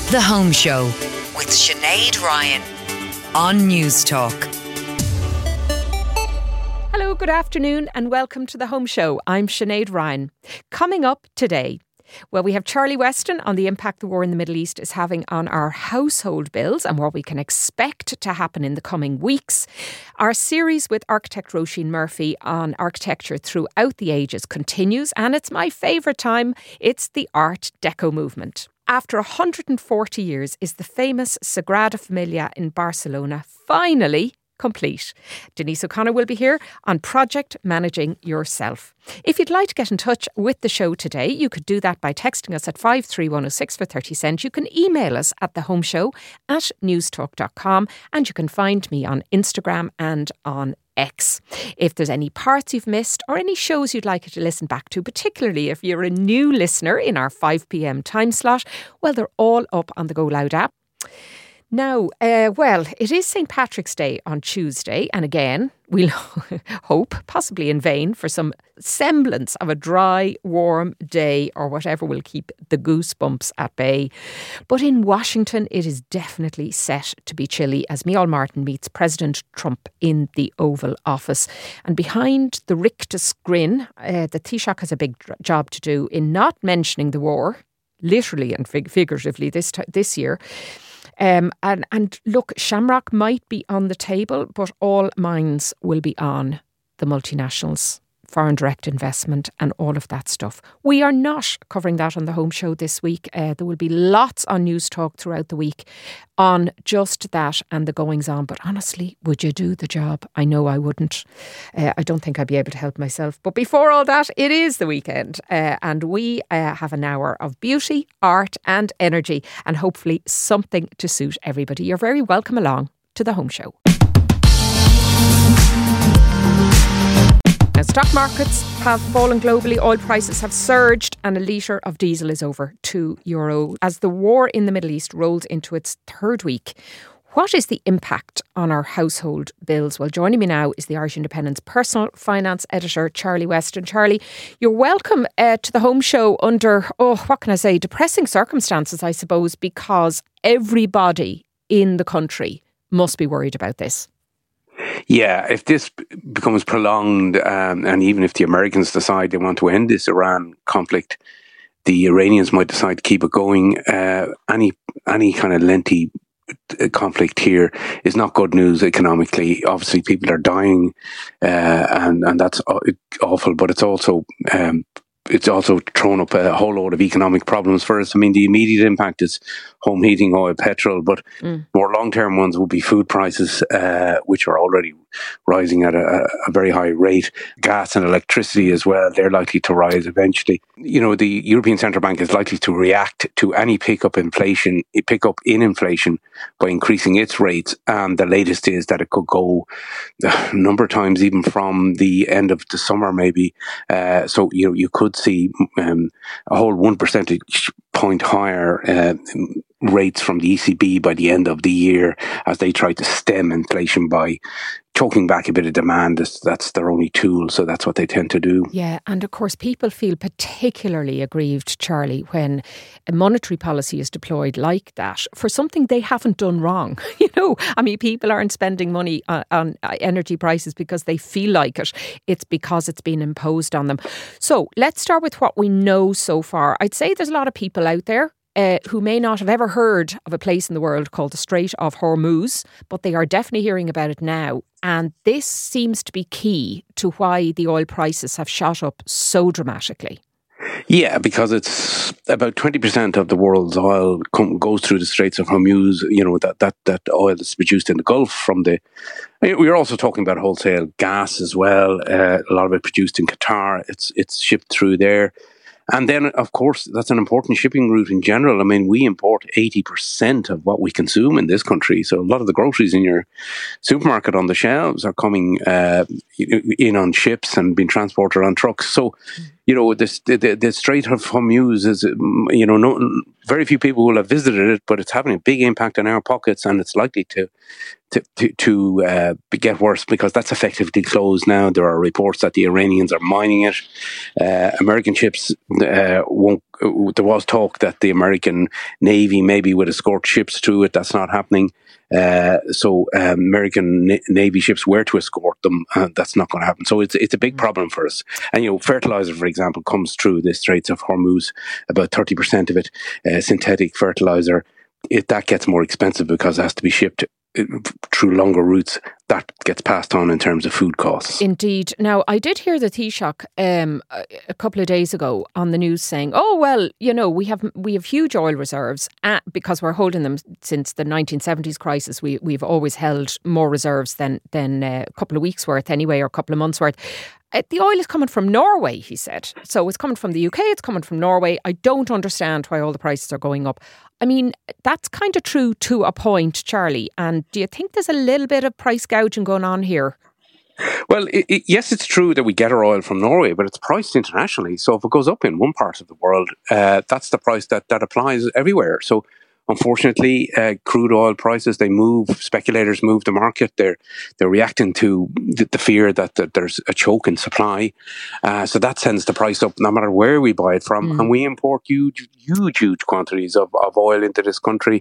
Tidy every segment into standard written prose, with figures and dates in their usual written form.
The Home Show with Sinead Ryan on News Talk. Hello, good afternoon and welcome to The Home Show. I'm Sinead Ryan. Coming up today, well, we have Charlie Weston on the impact the war in the Middle East is having on our household bills and what we can expect to happen in the coming weeks. Our series with architect Roisin Murphy on architecture throughout the ages continues, and it's my favourite time. It's the Art Deco movement. After 140 years, is the famous Sagrada Familia in Barcelona finally complete? Denise O'Connor will be here on Project Managing Yourself. If you'd like to get in touch with the show today, you could do that by texting us at 53106 for 30 cents. You can email us at thehomeshow@newstalk.com, and you can find me on Instagram and on X. If there's any parts you've missed or any shows you'd like to listen back to, particularly if you're a new listener in our 5 p.m. time slot, well, they're all up on the Go Loud app. Now, it is St. Patrick's Day on Tuesday, and again, we'll hope, possibly in vain, for some semblance of a dry, warm day or whatever will keep the goosebumps at bay. But in Washington, it is definitely set to be chilly as Micheál Martin meets President Trump in the Oval Office. And behind the rictus grin, the Taoiseach has a big job to do in not mentioning the war, literally and figuratively this year. And look, Shamrock might be on the table, but all minds will be on the multinationals, foreign direct investment and all of that stuff. We are not covering that on the Home Show this week. There will be lots on News Talk throughout the week on just that and the goings on. But honestly, would you do the job? I know I wouldn't. I don't think I'd be able to help myself. But before all that, it is the weekend and we have an hour of beauty, art and energy and hopefully something to suit everybody. You're very welcome along to the Home Show. Now, stock markets have fallen globally, oil prices have surged and a litre of diesel is over €2 as the war in the Middle East rolls into its third week. What is the impact on our household bills? Well, joining me now is the Irish Independent's personal finance editor, Charlie Weston. Charlie, you're welcome to the Home Show under, depressing circumstances, I suppose, because everybody in the country must be worried about this. Yeah, if this becomes prolonged, and even if the Americans decide they want to end this Iran conflict, the Iranians might decide to keep it going. Any kind of lengthy conflict here is not good news economically. Obviously, people are dying, and that's awful. But it's also thrown up a whole load of economic problems for us. I mean, the immediate impact is home heating, oil, petrol, but more long-term ones will be food prices, which are already rising at a very high rate. Gas and electricity as well, they're likely to rise eventually. You know, the European Central Bank is likely to react to any pickup in inflation by increasing its rates. And the latest is that it could go a number of times, even from the end of the summer, maybe. So, you could see a whole 1 percentage point higher rates from the ECB by the end of the year as they try to stem inflation by choking back a bit of demand. That's their only tool, so that's what they tend to do. Yeah, and of course people feel particularly aggrieved, Charlie, when a monetary policy is deployed like that for something they haven't done wrong. People aren't spending money on energy prices because they feel like it. It's because it's been imposed on them. So let's start with what we know so far. I'd say there's a lot of people out there who may not have ever heard of a place in the world called the Strait of Hormuz, but they are definitely hearing about it now. And this seems to be key to why the oil prices have shot up so dramatically. Yeah, because it's about 20% of the world's oil goes through the Straits of Hormuz. That oil is produced in the Gulf from the... We're also talking about wholesale gas as well. A lot of it produced in Qatar. It's shipped through there. And then, of course, that's an important shipping route in general. I mean, we import 80% of what we consume in this country. So a lot of the groceries in your supermarket on the shelves are coming in on ships and being transported on trucks. So, the Strait of Hormuz is, very few people will have visited it, but it's having a big impact on our pockets, and it's likely to to get worse, because that's effectively closed now. There are reports that the Iranians are mining it. American ships won't. There was talk that the American Navy maybe would escort ships through it. That's not happening. So American Navy ships were to escort them. That's not going to happen. So it's a big problem for us. And fertilizer, for example, comes through the Straits of Hormuz. About 30% of it, synthetic fertilizer. If that gets more expensive because it has to be shipped through longer routes, that gets passed on in terms of food costs. Indeed. Now, I did hear the Taoiseach a couple of days ago on the news saying, "Oh well, we have huge oil reserves because we're holding them since the 1970s crisis. We've always held more reserves than a couple of weeks worth anyway, or a couple of months worth." The oil is coming from Norway, he said. So it's coming from the UK, it's coming from Norway. I don't understand why all the prices are going up. I mean, that's kind of true to a point, Charlie. And do you think there's a little bit of price gouging going on here? Well, yes, it's true that we get our oil from Norway, but it's priced internationally. So if it goes up in one part of the world, that's the price that applies everywhere. So unfortunately, crude oil prices, they move, speculators move the market. They're reacting to the fear that there's a choke in supply. So that sends the price up no matter where we buy it from. And we import huge quantities of oil into this country.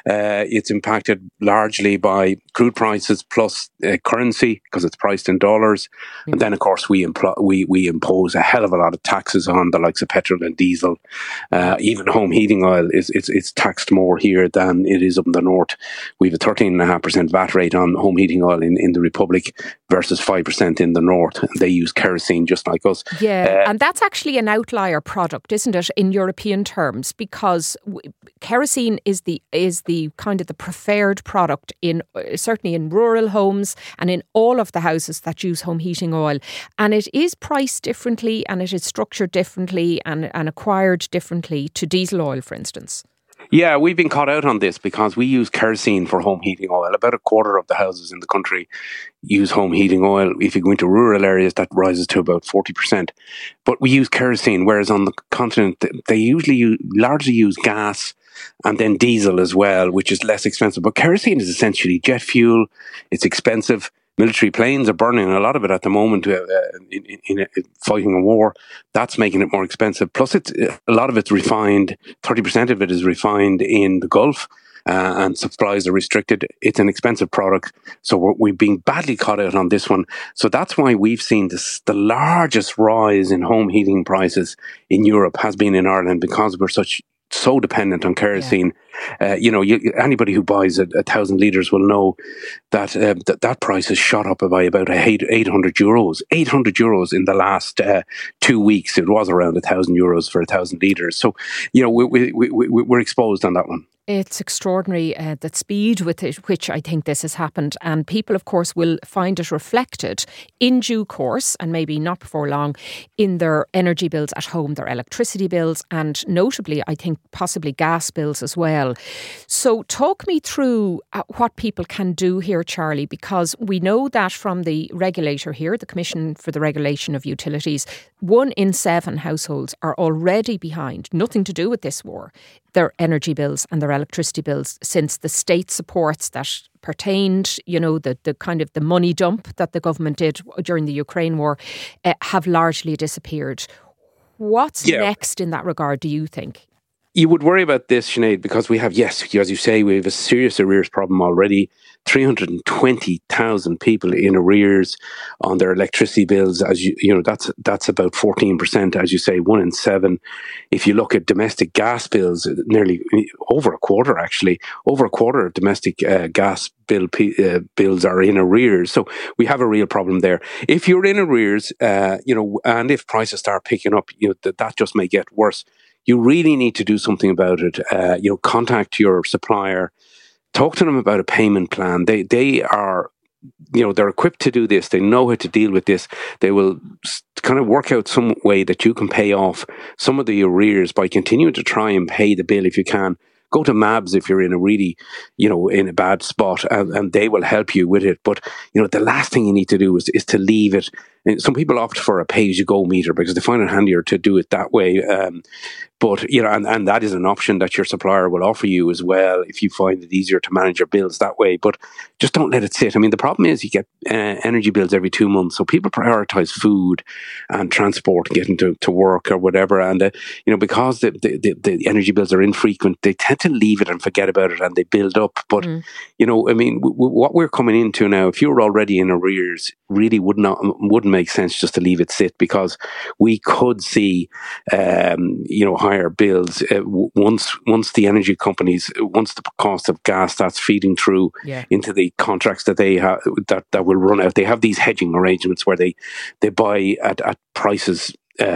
It's impacted largely by crude prices plus currency, because it's priced in dollars. And then, of course, we impose a hell of a lot of taxes on the likes of petrol and diesel. Even home heating oil it's taxed more here than it is up in the north. We have a 13.5% VAT rate on home heating oil in the Republic versus 5% in the north. They use kerosene just like us. Yeah, and that's actually an outlier product, isn't it, in European terms? Because kerosene is the kind of the preferred product certainly in rural homes and in all of the houses that use home heating oil. And it is priced differently, and it is structured differently and acquired differently to diesel oil, for instance. Yeah, we've been caught out on this because we use kerosene for home heating oil. About a quarter of the houses in the country use home heating oil. If you go into rural areas, that rises to about 40%. But we use kerosene, whereas on the continent, they largely use gas and then diesel as well, which is less expensive. But kerosene is essentially jet fuel. It's expensive. Military planes are burning a lot of it at the moment in fighting a war. That's making it more expensive. Plus, a lot of it's refined. 30% of it is refined in the Gulf, and supplies are restricted. It's an expensive product. So we've been badly caught out on this one. So that's why we've seen the largest rise in home heating prices in Europe has been in Ireland, because we're so dependent on kerosene. Yeah. Anybody who buys 1,000 litres will know that that price has shot up by about 800 euros. 800 euros in the last 2 weeks. It was around 1,000 euros for 1,000 litres. So, we're exposed on that one. It's extraordinary, the speed with which I think this has happened. And people, of course, will find it reflected in due course, and maybe not before long, in their energy bills at home, their electricity bills, and notably, I think, possibly gas bills as well. So talk me through what people can do here, Charlie, because we know that from the regulator here, the Commission for the Regulation of Utilities, 1 in 7 households are already behind, nothing to do with this war, their energy bills and their electricity bills, since the state supports that pertained, the kind of the money dump that the government did during the Ukraine war have largely disappeared. What's next in that regard, do you think? You would worry about this, Sinead, because we have, yes, as you say, we have a serious arrears problem already. 320,000 people in arrears on their electricity bills. That's about 14%, as you say, 1 in 7. If you look at domestic gas bills, nearly over a quarter of domestic gas bills are in arrears. So we have a real problem there. If you're in arrears, and if prices start picking up, that just may get worse. You really need to do something about it. Contact your supplier, talk to them about a payment plan. They are, they're equipped to do this. They know how to deal with this. They will kind of work out some way that you can pay off some of the arrears by continuing to try and pay the bill if you can. Go to MABS if you're in a really, in a bad spot, and they will help you with it. But, the last thing you need to do is to leave it Some people opt for a pay-as-you-go meter because they find it handier to do it that way. But, and that is an option that your supplier will offer you as well if you find it easier to manage your bills that way. But just don't let it sit. I mean, the problem is you get energy bills every 2 months. So people prioritize food and transport, getting to work or whatever. And, because the energy bills are infrequent, they tend to leave it and forget about it and they build up. But, what we're coming into now, if you're already in arrears, really wouldn't make sense just to leave it sit, because we could see, higher bills once the energy companies, once the cost of gas starts feeding through into the contracts that they have that will run out. They have these hedging arrangements where they buy at prices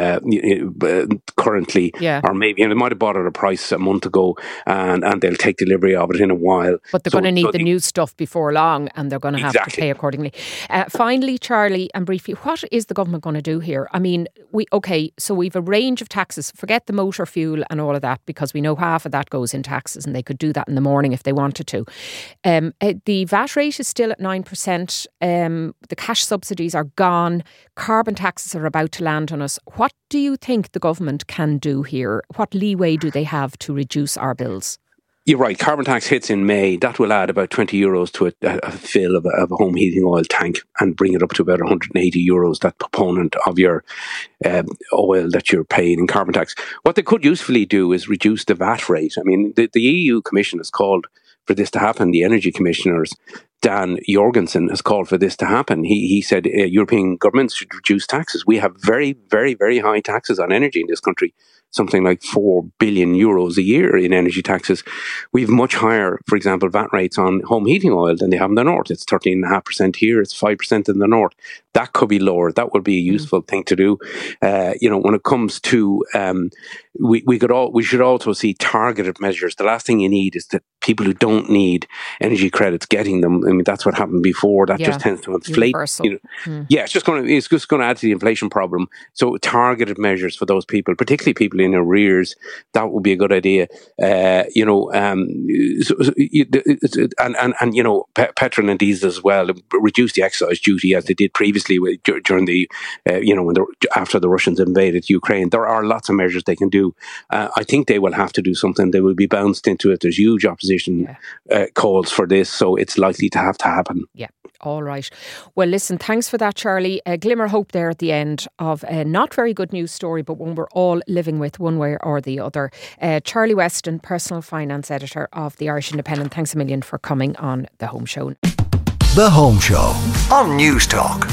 currently, or maybe, and they might have bought at a price a month ago, and they'll take delivery of it in a while. But they're going to need the new stuff before long, and they're going to have to pay accordingly. Finally, Charlie, and briefly, what is the government going to do here? I mean, so we've a range of taxes. Forget the motor fuel and all of that, because we know half of that goes in taxes, and they could do that in the morning if they wanted to. The VAT rate is still at 9%. The cash subsidies are gone. Carbon taxes are about to land on us. What do you think the government can do here? What leeway do they have to reduce our bills? You're right. Carbon tax hits in May. That will add about €20 to a fill of a home heating oil tank and bring it up to about €180, that proponent of your oil that you're paying in carbon tax. What they could usefully do is reduce the VAT rate. I mean, the EU Commission has called for this to happen. The Energy Commissioners, Dan Jorgensen, has called for this to happen. He said European governments should reduce taxes. We have very, very, very high taxes on energy in this country, something like €4 billion a year in energy taxes. We have much higher, for example, VAT rates on home heating oil than they have in the north. It's 13.5% here, it's 5% in the north. That could be lower. That would be a useful thing to do. When it comes to, we should also see targeted measures. The last thing you need is that people who don't need energy credits getting them. I mean, that's what happened before. That just tends to inflate. Yeah, it's just going to add to the inflation problem. So targeted measures for those people, particularly people in arrears, that would be a good idea. Petrol and diesel as well, reduce the excise duty as they did previously during the after the Russians invaded Ukraine. There are lots of measures they can do. I think they will have to do something. They will be bounced into it. There's huge opposition calls for this, so it's likely to have to happen. Yeah. All right. Well, listen, thanks for that, Charlie. A glimmer of hope there at the end of a not very good news story, but one we're all living with one way or the other. Charlie Weston, personal finance editor of the Irish Independent, thanks a million for coming on The Home Show. The Home Show on News Talk.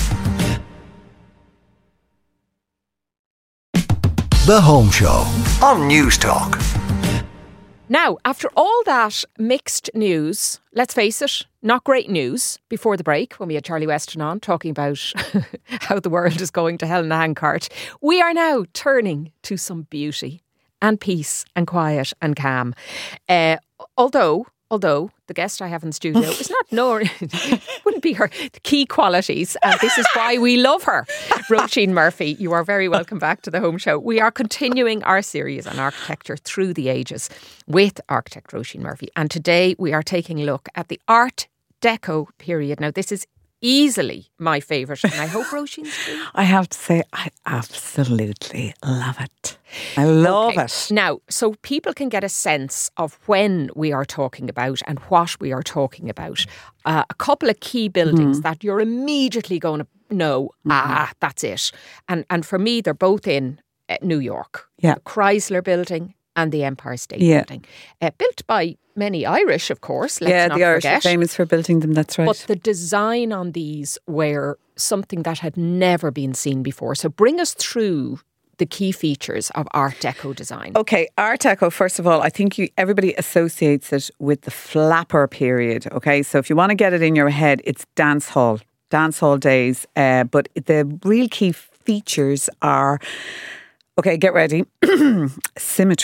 The Home Show on News Talk. Now, after all that mixed news, let's face it, not great news before the break when we had Charlie Weston on talking about how the world is going to hell in a handcart, we are now turning to some beauty and peace and quiet and calm. Although the guest I have in the studio is not wouldn't be her key qualities, and this is why we love her. Roisin Murphy, you are very welcome back to The Home Show. We are continuing our series on architecture through the ages with architect Roisin Murphy, and today we are taking a look at the Art Deco period. Now, this is easily my favourite, and I hope Roisin's too. I have to say, I absolutely love it. I love it. Now, so people can get a sense of when we are talking about and what we are talking about. A couple of key buildings that you're immediately going to know, that's it. And for me, they're both in New York. Yeah. The Chrysler Building and the Empire State Building. Built by many Irish, of course, let's not the Irish forget. are famous for building them, that's right. But the design on these were something that had never been seen before. So bring us through the key features of Art Deco design. Okay, Art Deco, first of all, I think everybody associates it with the flapper period, okay? So if you want to get it in your head, it's dance hall days. But the real key features are, okay, get ready, symmetry,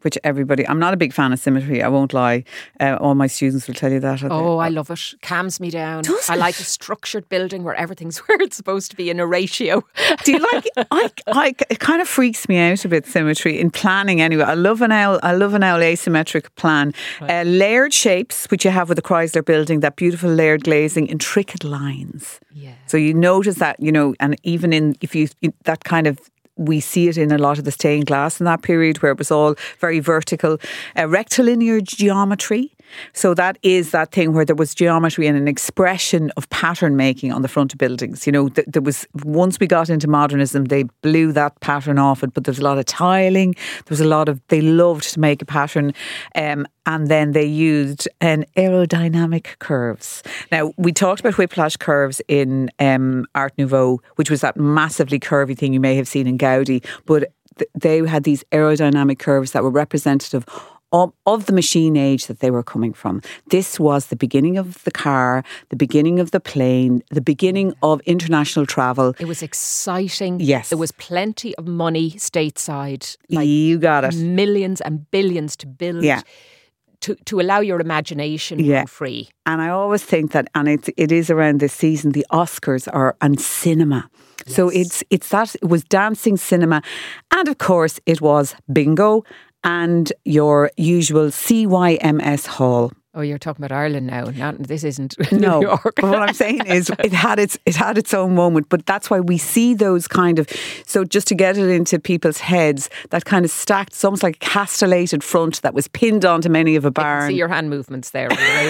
which I'm not a big fan of symmetry, I won't lie. All my students will tell you that. Oh, I love it. Calms me down. I like a structured building where everything's where it's supposed to be in a ratio. Do you like it kind of freaks me out a bit, symmetry in planning anyway. I love an owl asymmetric plan. Right. Layered shapes, which you have with the Chrysler building, that beautiful layered glazing, intricate lines. Yeah. So you notice that, and even that kind of, we see it in a lot of the stained glass in that period where it was all very vertical. Rectilinear geometry. So that is that thing where there was geometry and an expression of pattern making on the front of buildings. There was, once we got into modernism, they blew that pattern off it, but there was a lot of tiling. They loved to make a pattern. And then they used an aerodynamic curves. Now, we talked about whiplash curves in Art Nouveau, which was that massively curvy thing you may have seen in Gaudi, but they had these aerodynamic curves that were representative of the machine age that they were coming from. This was the beginning of the car, the beginning of the plane, the beginning of international travel. It was exciting. Yes. There was plenty of money stateside. You got it. Millions and billions to build. Yeah. To allow your imagination to go free. And I always think that, and it is around this season, the Oscars and cinema. Yes. So it was dancing, cinema, and of course it was bingo and your usual CYMS hall. Oh, you're talking about Ireland now. This isn't New York. But what I'm saying is it had its own moment. But that's why we see those kind of, so just to get it into people's heads, that kind of stacked, it's almost like a castellated front that was pinned onto many of a barn. I can see your hand movements there.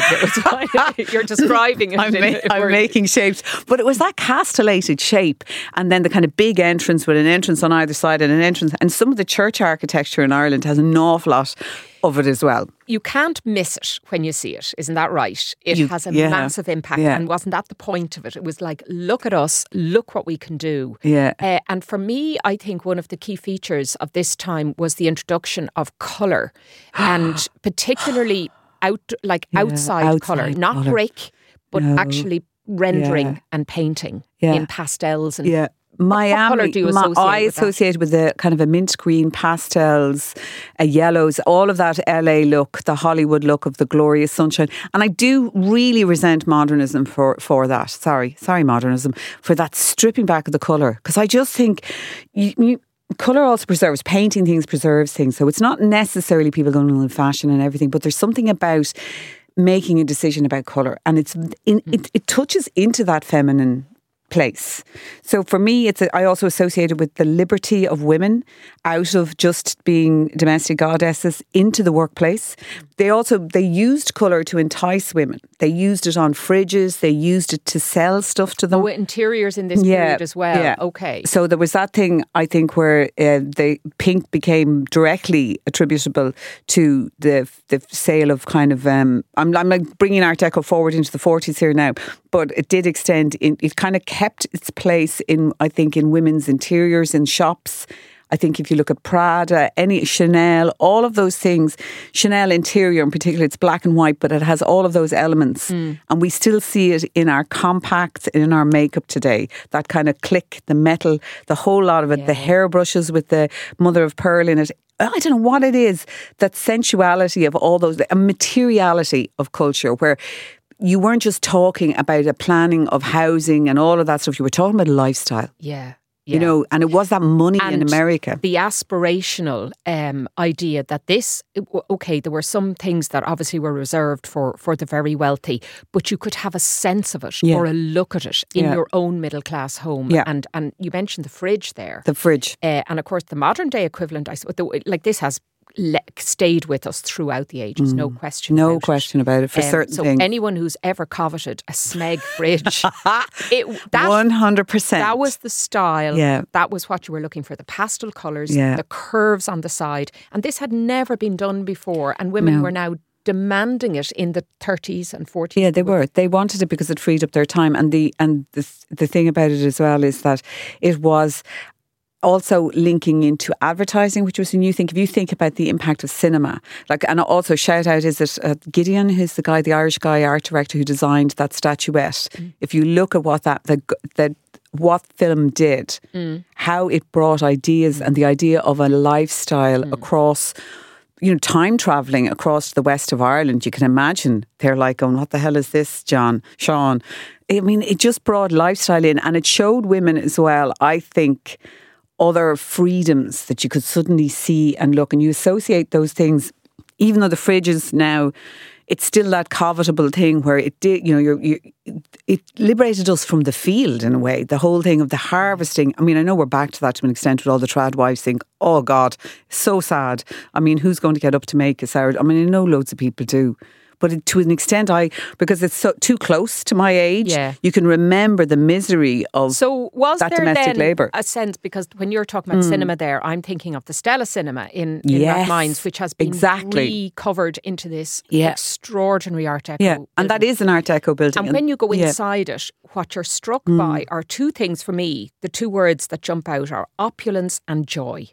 You're describing it. I'm making shapes. But it was that castellated shape, and then the kind of big entrance with an entrance on either side and an entrance. And some of the church architecture in Ireland has an awful lot of it as well. You can't miss it when you see it, isn't that right? It has a massive impact, and wasn't that the point of it? It was like, look at us, look what we can do. Yeah. And for me, I think one of the key features of this time was the introduction of colour, and particularly outside colour, not brick, but actually rendering and painting in pastels and. Miami, what colour do you associate I associate with the kind of a mint green, pastels, yellows, all of that LA look, the Hollywood look of the glorious sunshine. And I do really resent modernism for that. Sorry, modernism, for that stripping back of the colour. Because I just think colour also preserves, painting things preserves things. So it's not necessarily people going on in fashion and everything, but there's something about making a decision about colour. And it touches into that feminine place. So for me, I also associated with the liberty of women out of just being domestic goddesses into the workplace. They used colour to entice women. They used it on fridges. They used it to sell stuff to them. Oh, interiors in this period as well. Yeah. Okay. So there was that thing, I think, where the pink became directly attributable to the sale of kind of, I'm like bringing Art Deco forward into the 40s here now, but it did extend, it kind of kept its place in women's interiors in shops. I think if you look at Prada, any Chanel, all of those things, Chanel interior in particular, it's black and white, but it has all of those elements. And we still see it in our compacts, in our makeup today. That kind of click, the metal, the whole lot of it, the hairbrushes with the mother of pearl in it. I don't know what it is, that sensuality of all those, a materiality of culture where you weren't just talking about a planning of housing and all of that stuff. You were talking about a lifestyle. Yeah. You know, and it was that money in America. The aspirational idea that there were some things that obviously were reserved for the very wealthy, but you could have a sense of it or a look at it in your own middle class home. Yeah. And you mentioned the fridge there. The fridge. And of course, the modern day equivalent, this has stayed with us throughout the ages, no question about it for certain things. So anyone who's ever coveted a Smeg fridge, 100%. That was the style. Yeah. That was what you were looking for, the pastel colours, the curves on the side. And this had never been done before, and women were now demanding it in the 30s and 40s. Yeah, they were. They wanted it because it freed up their time. And the thing about it as well is that it was also linking into advertising, which was a new thing. If you think about the impact of cinema, and also shout out, is it Gideon, who's the Irish guy, art director who designed that statuette? If you look at what what film did, how it brought ideas and the idea of a lifestyle across, time travelling across the west of Ireland, you can imagine they're like going, what the hell is this, Sean? I mean, it just brought lifestyle in, and it showed women as well, I think, other freedoms that you could suddenly see and look, and you associate those things, even though the fridge is now, it's still that covetable thing where it did, it liberated us from the field in a way. The whole thing of the harvesting. I mean, I know we're back to that to an extent with all the trad wives think, oh God, so sad. I mean, who's going to get up to make a sourdough? I mean, I know loads of people do. But to an extent, because it's so too close to my age, you can remember the misery of that domestic labour. A sense, because when you're talking about cinema there, I'm thinking of the Stella Cinema in Rathmines, which has been recovered into this extraordinary Art Deco building. And that is an Art Deco building. And when you go inside it, what you're struck by are two things for me. The two words that jump out are opulence and joy.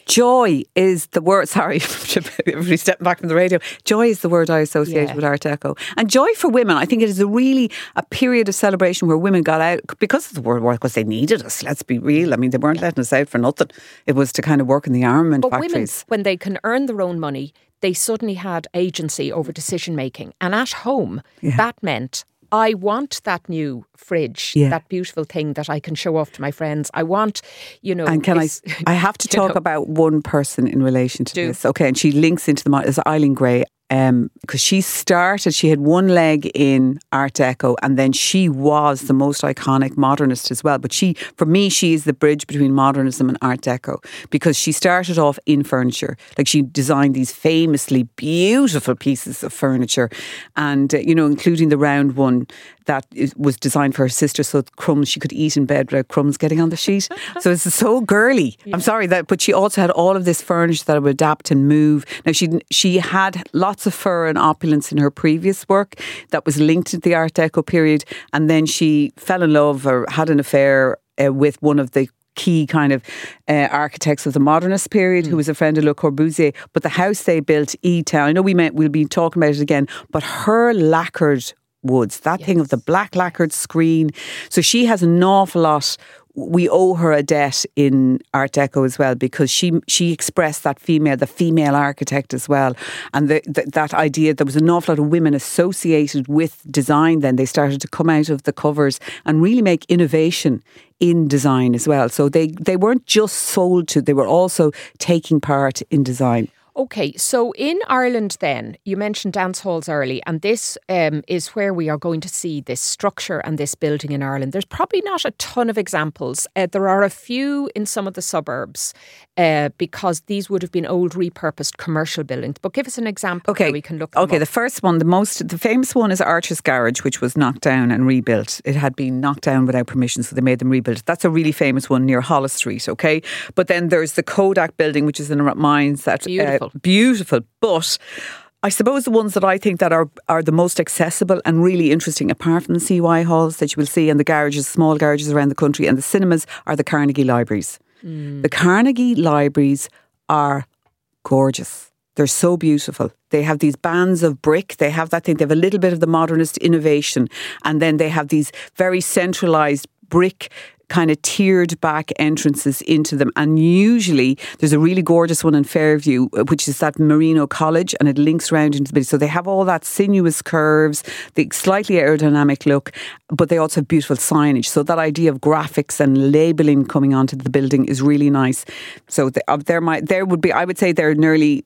Joy is the word, sorry, everybody stepping back from the radio. Joy is the word I associate with Art Deco. And joy for women, I think it is a period of celebration where women got out because of the World War, because they needed us, let's be real. I mean, they weren't letting us out for nothing. It was to kind of work in the armament factories. Women, when they can earn their own money, they suddenly had agency over decision making. And at home, that meant, I want that new fridge, that beautiful thing that I can show off to my friends. I want, And I have to talk about one person in relation to this. Okay, and she links into is Eileen Gray. Because she had one leg in Art Deco, and then she was the most iconic modernist as well. But for me, she is the bridge between modernism and Art Deco, because she started off in furniture. Like, she designed these famously beautiful pieces of furniture, and including the round one that was designed for her sister, so crumbs she could eat in bed without crumbs getting on the sheet. So it's so girly. I'm sorry but she also had all of this furniture that would adapt and move. Now she had lots of fur and opulence in her previous work that was linked to the Art Deco period, and then she fell in love or had an affair with one of the key kind of architects of the modernist period, who was a friend of Le Corbusier. But the house they built, E-Town, I know we'll be talking about it again, but her lacquered woods, that thing of the black lacquered screen. So she has an awful lot. We owe her a debt in Art Deco as well, because she expressed the female architect as well. And that idea, there was an awful lot of women associated with design then. They started to come out of the covers and really make innovation in design as well. So they weren't just sold to, they were also taking part in design. Okay, so in Ireland then, you mentioned dance halls early, and this is where we are going to see this structure and this building in Ireland. There's probably not a ton of examples. There are a few in some of the suburbs because these would have been old repurposed commercial buildings. But give us an example where we can look them up. The first one, the famous one is Archer's Garage, which was knocked down and rebuilt. It had been knocked down without permission, so they made them rebuild it. That's a really famous one near Holles Street, okay? But then there's the Kodak building, which is in Rathmines. Beautiful. But I suppose the ones that I think that are the most accessible and really interesting, apart from the CY halls that you will see and the garages, small garages around the country, and the cinemas, are the Carnegie Libraries. The Carnegie Libraries are gorgeous. They're so beautiful. They have these bands of brick. They have that thing. They have a little bit of the modernist innovation. And then they have these very centralised brick kind of tiered back entrances into them. And usually there's a really gorgeous one in Fairview, which is that Marino College, and it links round into the building. So they have all that sinuous curves, the slightly aerodynamic look, but they also have beautiful signage. So that idea of graphics and labelling coming onto the building is really nice. So there would be, I would say they're nearly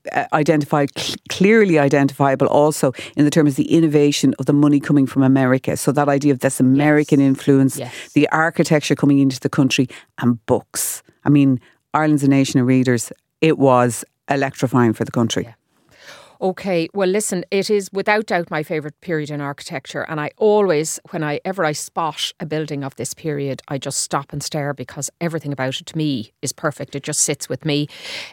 clearly identifiable also in the terms of the innovation of the money coming from America. So that idea of this American influence, the architecture coming into the country, and books. I mean, Ireland's a nation of readers. It was electrifying for the country. Yeah. Okay, well listen, it is without doubt my favourite period in architecture, and I always, whenever I spot a building of this period, I just stop and stare, because everything about it to me is perfect. It just sits with me.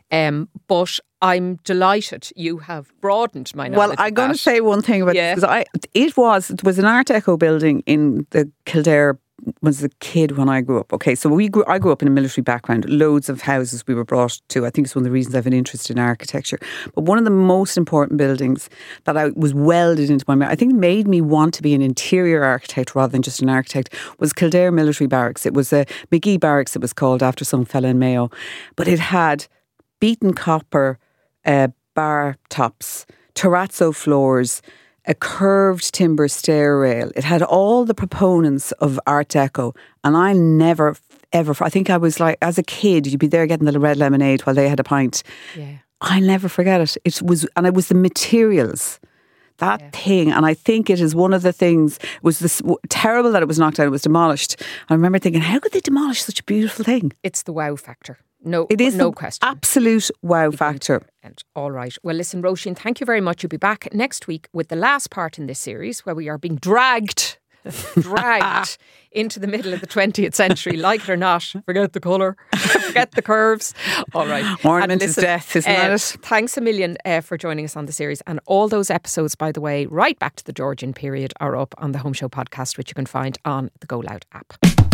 But I'm delighted you have broadened my knowledge. Well, I'm going to say one thing about this, because it was an Art Deco building in the Kildare. Was a kid when I grew up. Okay, so I grew up in a military background. Loads of houses we were brought to. I think it's one of the reasons I have an interest in architecture. But one of the most important buildings that I was welded into my mind, I think made me want to be an interior architect rather than just an architect, was Kildare Military Barracks. It was a McGee Barracks, it was called, after some fella in Mayo. But it had beaten copper bar tops, terrazzo floors, a curved timber stair rail. It had all the proponents of Art Deco, and I never, ever, I think I was like, as a kid, you'd be there getting the red lemonade while they had a pint. Yeah. I never forget it. It was the materials. That thing, and I think it is one of the things, was this terrible that it was knocked down, it was demolished. I remember thinking, how could they demolish such a beautiful thing? It's the wow factor. No, It is no the question. absolute wow factor. And all right. Well, listen, Roisin, thank you very much. You'll be back next week with the last part in this series where we are being dragged into the middle of the 20th century, like it or not. Forget the colour, forget the curves. All right. Ornament is death, isn't it? Thanks a million for joining us on the series. And all those episodes, by the way, right back to the Georgian period, are up on the Home Show podcast, which you can find on the Go Loud app.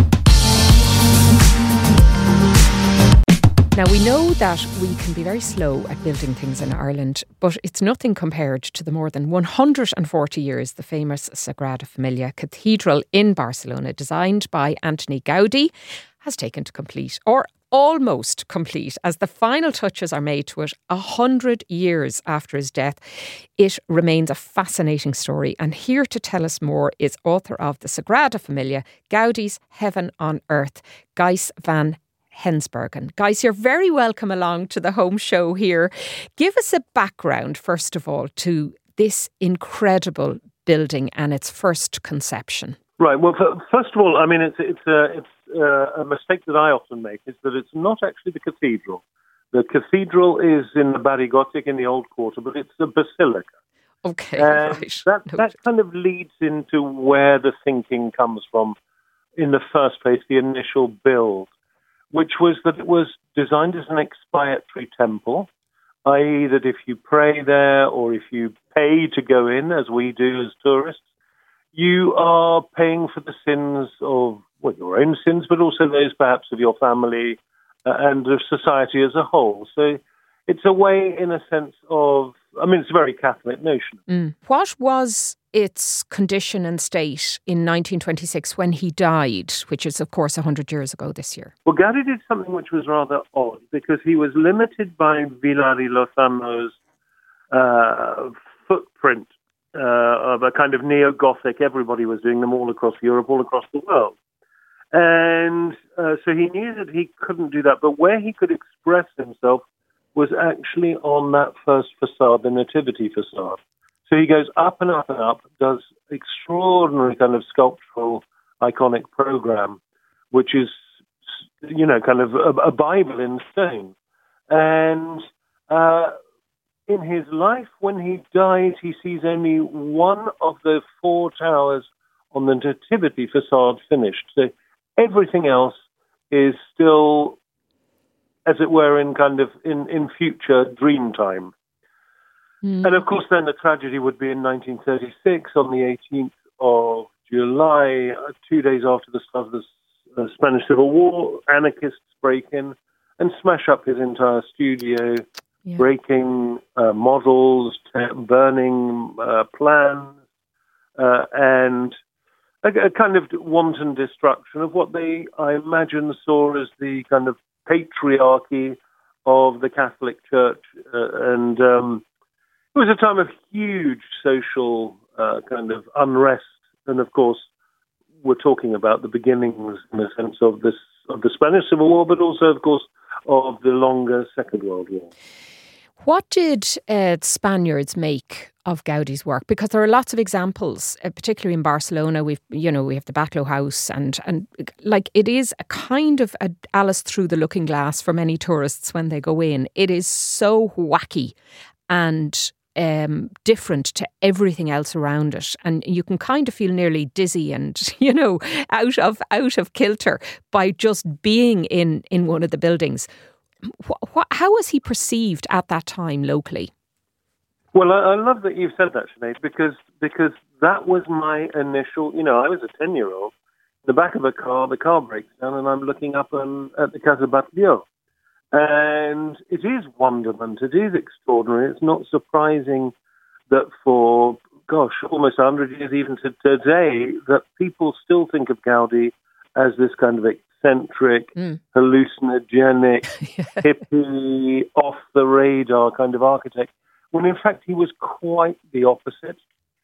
Now, we know that we can be very slow at building things in Ireland, but it's nothing compared to the more than 140 years the famous Sagrada Familia Cathedral in Barcelona, designed by Antoni Gaudi, has taken to complete, or almost complete, as the final touches are made to it 100 years after his death. It remains a fascinating story, and here to tell us more is author of the Sagrada Familia, Gaudi's Heaven on Earth, Gijs van Hensbergen. Guys, you're very welcome along to the Home Show here. Give us a background, first of all, to this incredible building and its first conception. Right. Well, first of all, I mean, it's a mistake that I often make, is that it's not actually the cathedral. The cathedral is in the Barri Gothic in the Old Quarter, but it's a basilica. Okay, right. That kind of leads into where the thinking comes from in the first place, the initial build, which was that it was designed as an expiatory temple, i.e. that if you pray there or if you pay to go in, as we do as tourists, you are paying for the sins of, well, your own sins, but also those perhaps of your family and of society as a whole. So it's a way, in a sense of, I mean, it's a very Catholic notion. What was its condition and state in 1926 when he died, which is, of course, 100 years ago this year? Well, Gaudi did something which was rather odd, because he was limited by Villari Lozano's footprint of a kind of neo-Gothic. Everybody was doing them all across Europe, all across the world. And so he knew that he couldn't do that. But where he could express himself was actually on that first facade, the Nativity facade. So he goes up and up and up, does extraordinary kind of sculptural, iconic program, which is, you know, kind of a Bible in stone. And in his life, when he died, he sees only one of the four towers on the Nativity facade finished. So everything else is still, as it were, in kind of in future dream time. And of course, then the tragedy would be in 1936, on the 18th of July, 2 days after the start of the Spanish Civil War. Anarchists break in and smash up his entire studio, breaking models, burning plans, and a kind of wanton destruction of what they, I imagine, saw as the kind of patriarchy of the Catholic Church. And it was a time of huge social kind of unrest. And of course, we're talking about the beginnings, in the sense of the Spanish Civil War, but also, of course, of the longer Second World War. What did Spaniards make of Gaudi's work? Because there are lots of examples, particularly in Barcelona. We have the Batlló House, and like, it is a kind of a Alice through the looking glass for many tourists when they go in. It is so wacky and different to everything else around it, and you can kind of feel nearly dizzy and, you know, out of kilter by just being in one of the buildings. How was he perceived at that time locally? Well, I love that you've said that, Sinead, because that was my initial, you know, I was a 10-year-old, in the back of a car, the car breaks down, and I'm looking up at the Casa Batlló. And it is wonderment, it is extraordinary. It's not surprising that for, almost 100 years, even to today, that people still think of Gaudi as this kind of eccentric, hallucinogenic, hippie, off-the-radar kind of architect. when in fact he was quite the opposite.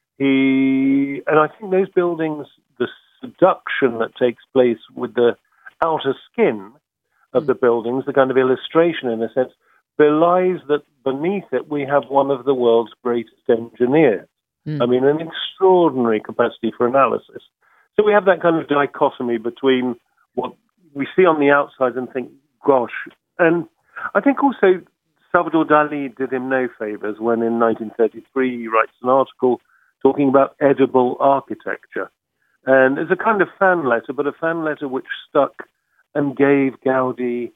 And I think those buildings, the seduction that takes place with the outer skin of the buildings, the kind of illustration in a sense, belies that beneath it we have one of the world's greatest engineers. I mean, an extraordinary capacity for analysis. So we have that kind of dichotomy between what we see on the outside and think, gosh. And I think also Salvador Dali did him no favors when in 1933 he writes an article talking about edible architecture. And it's a kind of fan letter, but a fan letter which stuck and gave Gaudi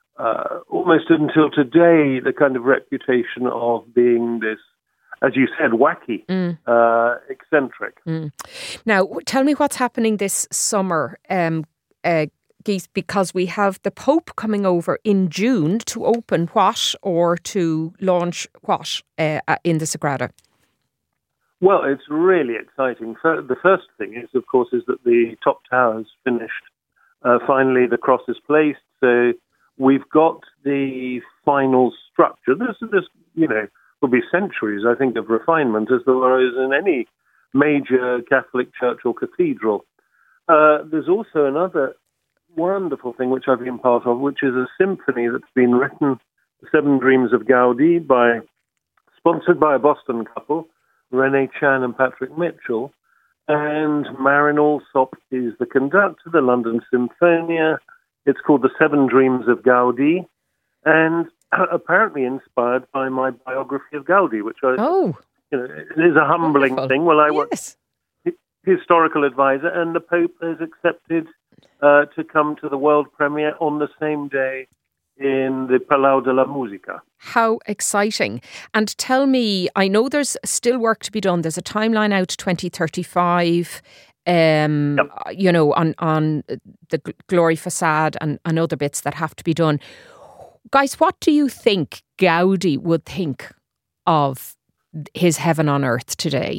almost until today the kind of reputation of being this, as you said, wacky, eccentric. Now, tell me what's happening this summer, Guys, because we have the Pope coming over in June to open what or to launch what in the Sagrada? Well, it's really exciting. The first thing is, of course, is that the top tower is finished. Finally, the cross is placed. So we've got the final structure. This, will be centuries, I think, of refinement, as there is in any major Catholic church or cathedral. There's also another wonderful thing which I've been part of, which is a symphony that's been written, The Seven Dreams of Gaudi, sponsored by a Boston couple, René Chan and Patrick Mitchell, and Marin Alsop is the conductor, the London Sinfonia. It's called The Seven Dreams of Gaudi, and apparently inspired by my biography of Gaudi, which it is a humbling thing. Well, I was historical advisor, and the Pope has accepted to come to the world premiere on the same day in the Palau de la Musica. How exciting. And tell me, I know there's still work to be done. There's a timeline out to 2035, on the Glory facade and other bits that have to be done. Guys, what do you think Gaudi would think of his heaven on earth today?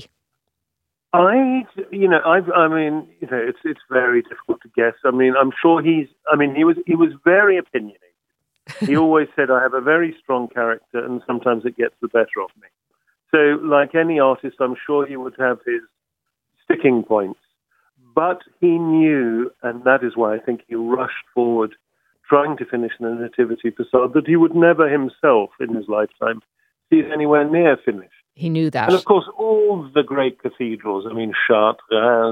It's very difficult to guess. I mean, I'm sure he was very opinionated. He always said, I have a very strong character and sometimes it gets the better of me. So like any artist, I'm sure he would have his sticking points. But he knew, and that is why I think he rushed forward trying to finish the Nativity facade, that he would never himself in his lifetime see it anywhere near finished. He knew that. And of course, all the great cathedrals, I mean, Chartres,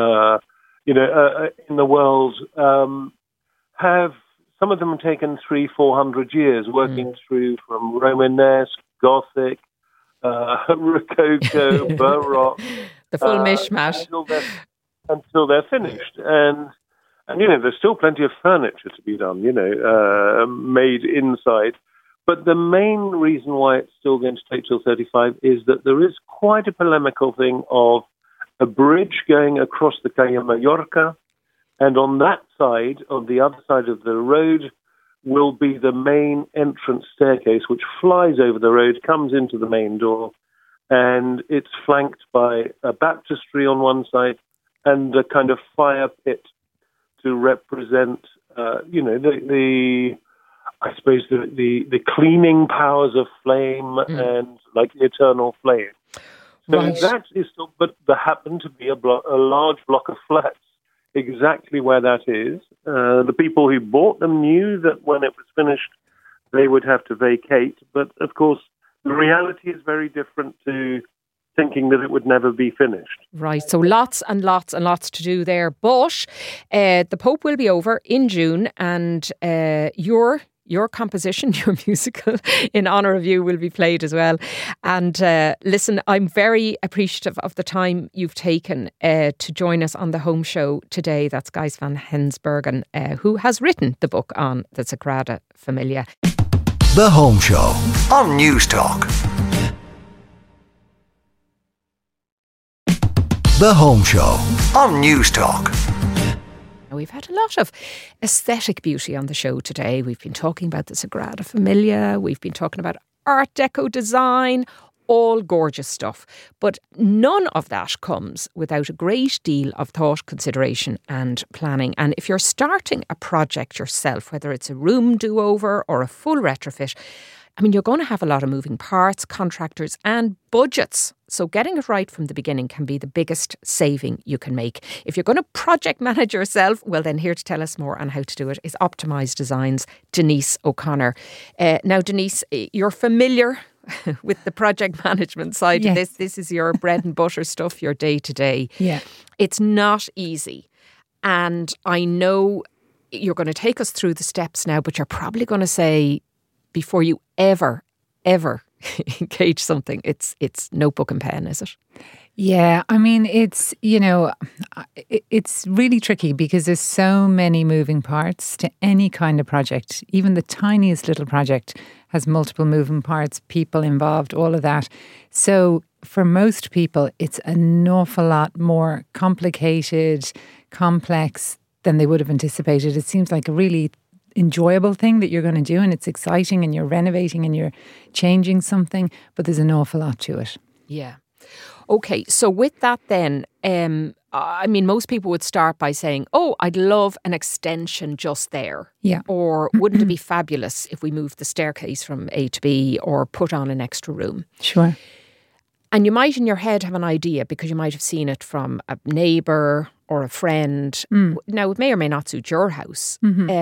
in the world, have some of them taken 300-400 years working through from Romanesque, Gothic, Rococo, Baroque. The full mishmash. Until they're finished. And there's still plenty of furniture to be done, made inside. But the main reason why it's still going to take till 35 is that there is quite a polemical thing of a bridge going across the Calle Mallorca, and on that side, on the other side of the road, will be the main entrance staircase, which flies over the road, comes into the main door, and it's flanked by a baptistry on one side and a kind of fire pit to represent, I suppose the cleaning powers of flame and like the eternal flame. So that is still, but there happened to be a large block of flats exactly where that is. The people who bought them knew that when it was finished, they would have to vacate. But of course, the reality is very different to thinking that it would never be finished. Right, so lots and lots and lots to do there. But the Pope will be over in June, and your composition, your musical in honour of you will be played as well. And listen, I'm very appreciative of the time you've taken to join us on the Home Show today. That's Gijs van Hensbergen, who has written the book on the Sagrada Familia. The Home Show on News Talk. The Home Show on News Talk. We've had a lot of aesthetic beauty on the show today. We've been talking about the Sagrada Familia. We've been talking about Art Deco design, all gorgeous stuff. But none of that comes without a great deal of thought, consideration and planning. And if you're starting a project yourself, whether it's a room do-over or a full retrofit, I mean, you're going to have a lot of moving parts, contractors and budgets. So getting it right from the beginning can be the biggest saving you can make. If you're going to project manage yourself, well then here to tell us more on how to do it is Optimise Designs, Denise O'Connor. Now, Denise, you're familiar with the project management side of this. This is your bread and butter stuff, your day to day. Yeah. It's not easy. And I know you're going to take us through the steps now, but you're probably going to say, before you ever engage something, it's notebook and pen, is it? Yeah, I mean, it's, it's really tricky because there's so many moving parts to any kind of project. Even the tiniest little project has multiple moving parts, people involved, all of that. So for most people, it's an awful lot more complicated, complex than they would have anticipated. It seems like a really enjoyable thing that you're going to do, and it's exciting, and you're renovating and you're changing something, but there's an awful lot to it. Yeah. Okay, so with that then, I mean, most people would start by saying, oh, I'd love an extension just there. Yeah. Or wouldn't it be fabulous if we moved the staircase from A to B or put on an extra room? Sure. And you might in your head have an idea because you might have seen it from a neighbour or a friend. Now, it may or may not suit your house.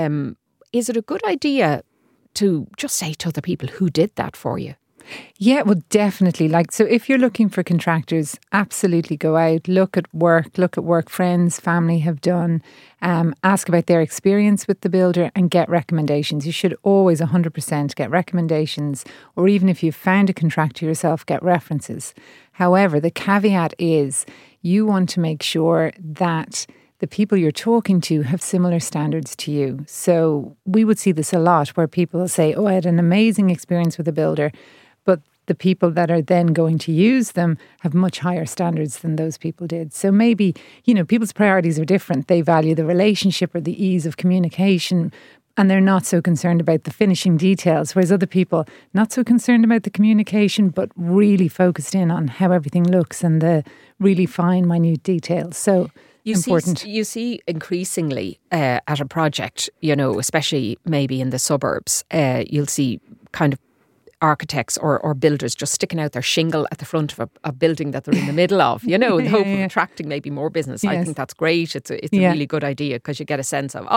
Is it a good idea to just say to other people who did that for you? Yeah, well, definitely. So if you're looking for contractors, absolutely go out, look at work friends, family have done, ask about their experience with the builder and get recommendations. You should always 100% get recommendations, or even if you've found a contractor yourself, get references. However, the caveat is you want to make sure that the people you're talking to have similar standards to you. So we would see this a lot where people will say, oh, I had an amazing experience with a builder, but the people that are then going to use them have much higher standards than those people did. So maybe, people's priorities are different. They value the relationship or the ease of communication, and they're not so concerned about the finishing details, whereas other people not so concerned about the communication, but really focused in on how everything looks and the really fine, minute details. So important. You see increasingly at a project, especially maybe in the suburbs, you'll see kind of architects or builders just sticking out their shingle at the front of a building that they're in the middle of, in the hope of attracting maybe more business. Yes. I think that's great. It's a really good idea because you get a sense of,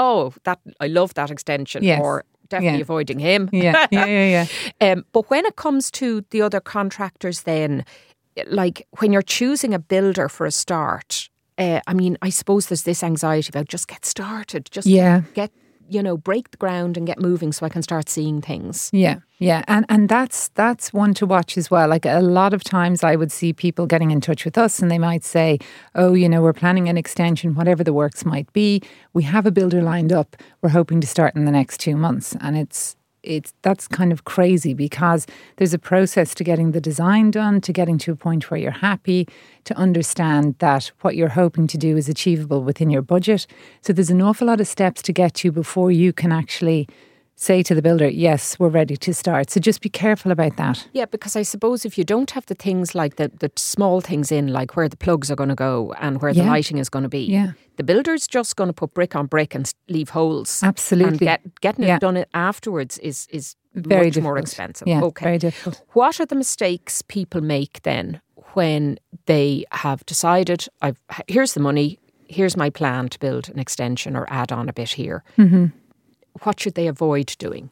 I love that extension, or definitely avoiding him. Yeah. But when it comes to the other contractors then, like when you're choosing a builder for a start, I mean, I suppose there's this anxiety about just get started, just get, break the ground and get moving so I can start seeing things. Yeah. And that's one to watch as well. Like a lot of times I would see people getting in touch with us and they might say, oh, we're planning an extension, whatever the works might be. We have a builder lined up. We're hoping to start in the next 2 months. And that's kind of crazy because there's a process to getting the design done, to getting to a point where you're happy, to understand that what you're hoping to do is achievable within your budget. So there's an awful lot of steps to get to before you can actually say to the builder, yes, we're ready to start. So just be careful about that. Yeah, because I suppose if you don't have the things like the small things in, like where the plugs are going to go and where the lighting is going to be, the builder's just going to put brick on brick and leave holes. Absolutely. And getting it done afterwards is very much difficult. more expensive. Yeah, okay. very difficult. What are the mistakes people make then when they have decided, here's the money, here's my plan to build an extension or add on a bit here? Mm-hmm. What should they avoid doing?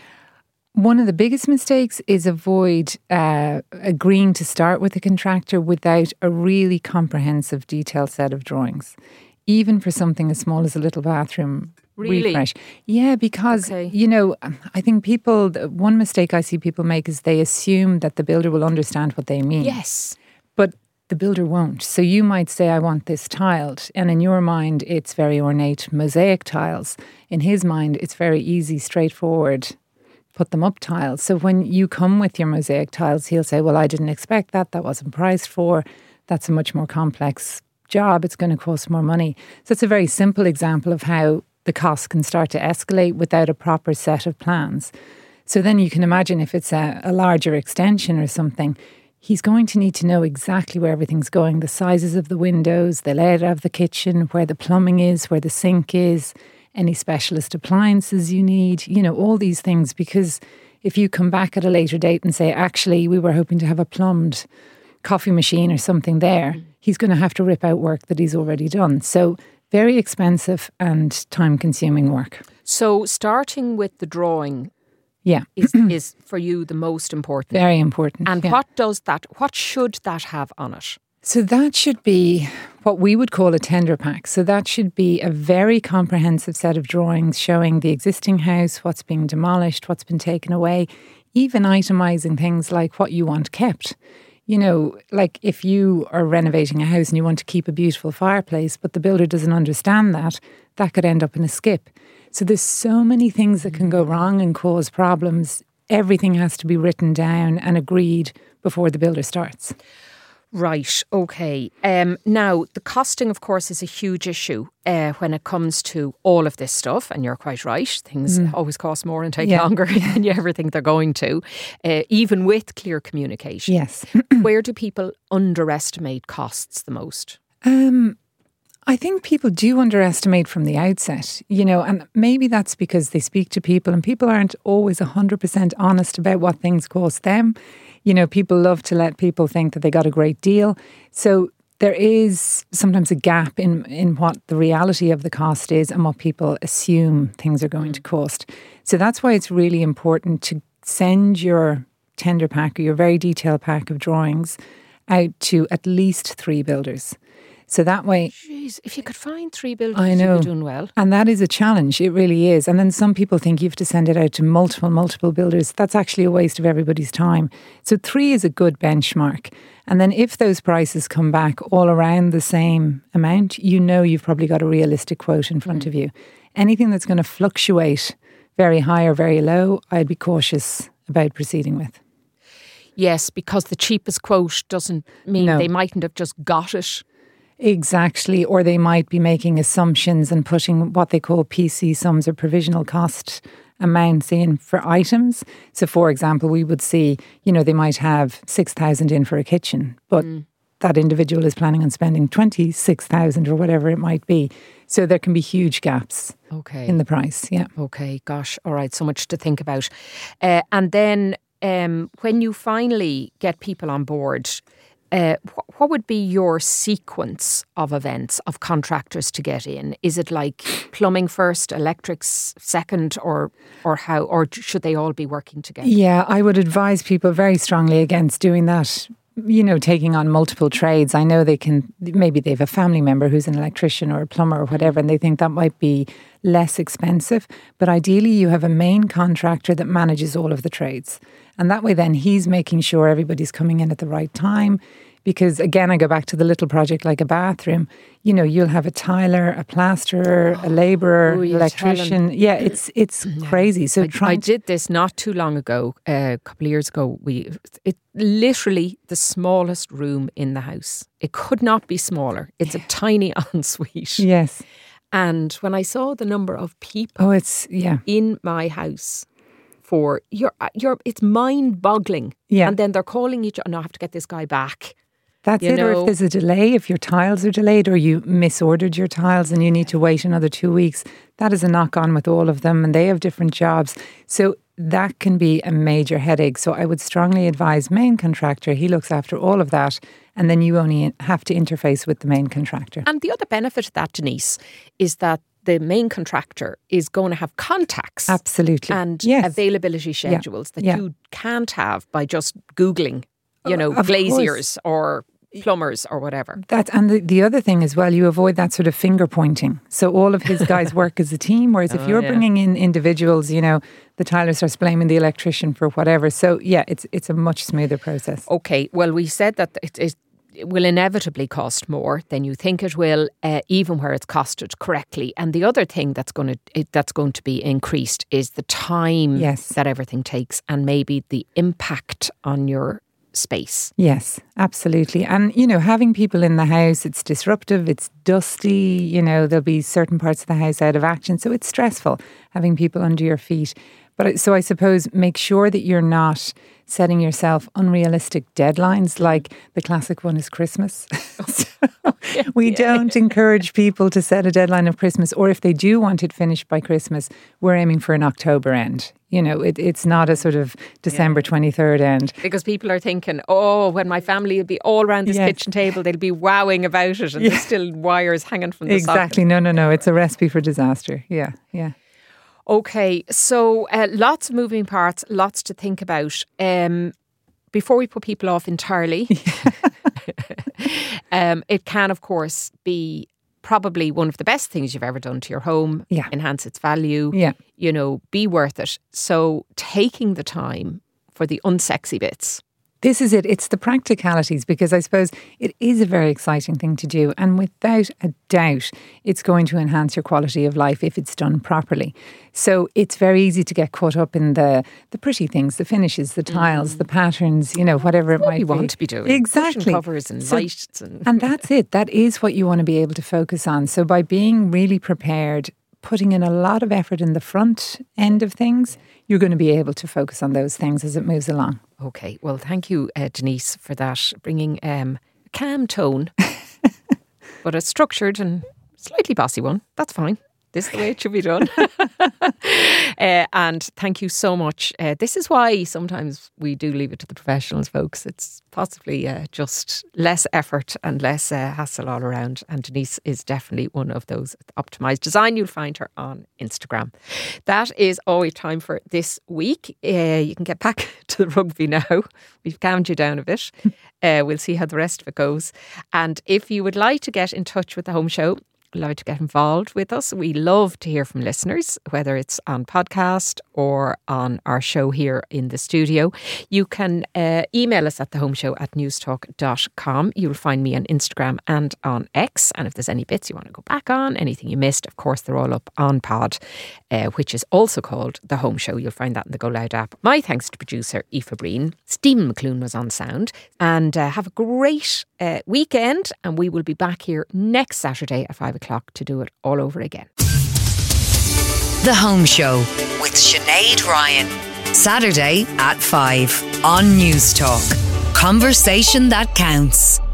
One of the biggest mistakes is avoid agreeing to start with a contractor without a really comprehensive, detailed set of drawings, even for something as small as a little bathroom refresh. Yeah, because, I think one mistake I see people make is they assume that the builder will understand what they mean. Yes. But the builder won't. So you might say, I want this tiled. And in your mind, it's very ornate mosaic tiles. In his mind, it's very easy, straightforward, put them up tiles. So when you come with your mosaic tiles, he'll say, well, I didn't expect that. That wasn't priced for. That's a much more complex job. It's going to cost more money. So it's a very simple example of how the costs can start to escalate without a proper set of plans. So then you can imagine if it's a larger extension or something, he's going to need to know exactly where everything's going, the sizes of the windows, the layout of the kitchen, where the plumbing is, where the sink is, any specialist appliances you need, all these things, because If you come back at a later date and say, actually, we were hoping to have a plumbed coffee machine or something there, he's going to have to rip out work that he's already done. So very expensive and time-consuming work. So starting with the drawing Yeah. is for you the most important. Very important. And yeah. what should that have on it? So that should be what we would call a tender pack. So that should be a very comprehensive set of drawings showing the existing house, what's being demolished, what's been taken away, even itemizing things like what you want kept. You know, like if you are renovating a house and you want to keep a beautiful fireplace, but the builder doesn't understand that, that could end up in a skip. So there's so many things that can go wrong and cause problems. Everything has to be written down and agreed before the builder starts. Right, okay. Now, the costing, of course, is a huge issue when it comes to all of this stuff, and you're quite right. Things always cost more and take longer than you ever think they're going to, even with clear communication. Yes. Where do people underestimate costs the most? I think people do underestimate from the outset, you know, and maybe that's because they speak to people and people aren't always 100% honest about what things cost them. You know, people love to let people think that they got a great deal. So there is sometimes a gap in what the reality of the cost is and what people assume things are going to cost. So that's why it's really important to send your tender pack or your very detailed pack of drawings out to at least 3 builders. So that way... Jeez, if you could find 3 builders, I know. you'd be doing well. And that is a challenge. It really is. And then some people think you have to send it out to multiple builders. That's actually a waste of everybody's time. So 3 is a good benchmark. And then if those prices come back all around the same amount, you know you've probably got a realistic quote in front of you. Anything that's going to fluctuate very high or very low, I'd be cautious about proceeding with. Yes, because the cheapest quote doesn't mean they mightn't have just got it. Exactly, or they might be making assumptions and putting what they call PC sums or provisional cost amounts in for items. So, for example, we would see, you know, they might have 6,000 in for a kitchen, but that individual is planning on spending 26,000 or whatever it might be. So there can be huge gaps in the price. Yeah. Okay, gosh, all right, so much to think about. And then when you finally get people on board, what would be your sequence of events, of contractors to get in? Is it like plumbing first, electrics second, or how? Or should they all be working together? Yeah, I would advise people very strongly against doing that. You know, taking on multiple trades. I know maybe they have a family member who's an electrician or a plumber or whatever, and they think that might be less expensive. But ideally, you have a main contractor that manages all of the trades. And that way, then he's making sure everybody's coming in at the right time. Because again, I go back to the little project like a bathroom. You know, you'll have a tiler, a plasterer, a labourer, electrician. Yeah, it's crazy. So I did this not too long ago, a couple of years ago. It literally the smallest room in the house. It could not be smaller. It's a tiny ensuite. Yes. And when I saw the number of people in my house, it's mind-boggling. Yeah. And then they're calling each other, no, I have to get this guy back. That's it. Or if there's a delay, if your tiles are delayed or you misordered your tiles and you need to wait another 2 weeks, that is a knock-on with all of them and they have different jobs. So that can be a major headache. So I would strongly advise main contractor. He looks after all of that and then you only have to interface with the main contractor. And the other benefit of that, Denise, is that the main contractor is going to have contacts. Absolutely. And availability schedules that you can't have by just Googling, you know, glaziers or plumbers or whatever. And the other thing as well, you avoid that sort of finger pointing. So all of his guys work as a team, whereas if you're bringing in individuals, you know, the tiler starts blaming the electrician for whatever. So yeah, it's a much smoother process. Okay, well, we said that it will inevitably cost more than you think it will, even where it's costed correctly. And the other thing that's going to be increased is the time that everything takes and maybe the impact on your space. Yes, absolutely. And, you know, having people in the house, it's disruptive, it's dusty, you know, there'll be certain parts of the house out of action. So it's stressful having people under your feet. But so I suppose make sure that you're not setting yourself unrealistic deadlines, like the classic one is Christmas. We don't encourage people to set a deadline of Christmas, or if they do want it finished by Christmas, we're aiming for an October end. You know, it's not a sort of December 23rd end. Because people are thinking, oh, when my family will be all around this kitchen table, they'll be wowing about it and there's still wires hanging from the socket. Exactly. No. It's a recipe for disaster. Yeah. Okay, so lots of moving parts, lots to think about. Before we put people off entirely, it can, of course, be probably one of the best things you've ever done to your home, enhance its value, you know, be worth it. So taking the time for the unsexy bits. This is it. It's the practicalities, because I suppose it is a very exciting thing to do. And without a doubt, it's going to enhance your quality of life if it's done properly. So it's very easy to get caught up in the pretty things, the finishes, the tiles, the patterns, you know, whatever it might be. You want to be doing. Exactly. Cushion covers and lights. And that's it. That is what you want to be able to focus on. So by being really prepared, putting in a lot of effort in the front end of things, you're going to be able to focus on those things as it moves along. Okay, well, thank you, Denise, for that, bringing a calm tone, but a structured and slightly bossy one. That's fine. This is the way it should be done. And thank you so much. This is why sometimes we do leave it to the professionals, folks. It's possibly just less effort and less hassle all around. And Denise is definitely one of those. Optimised Design, you'll find her on Instagram. That is all we have time for this week. You can get back to the rugby now. We've calmed you down a bit. We'll see how the rest of it goes. And if you would like to get in touch with the Home Show, love to get involved with us. We love to hear from listeners, whether it's on podcast or on our show here in the studio. You can email us at thehomeshow@newstalk.com. You'll find me on Instagram and on X. And if there's any bits you want to go back on, anything you missed, of course, they're all up on Pod, which is also called The Home Show. You'll find that in the Go Loud app. My thanks to producer Aoife Breen. Stephen McClune was on sound. And have a great weekend. And we will be back here next Saturday at 5 o'clock to do it all over again. The Home Show with Sinead Ryan. Saturday at 5 on News Talk. Conversation that counts.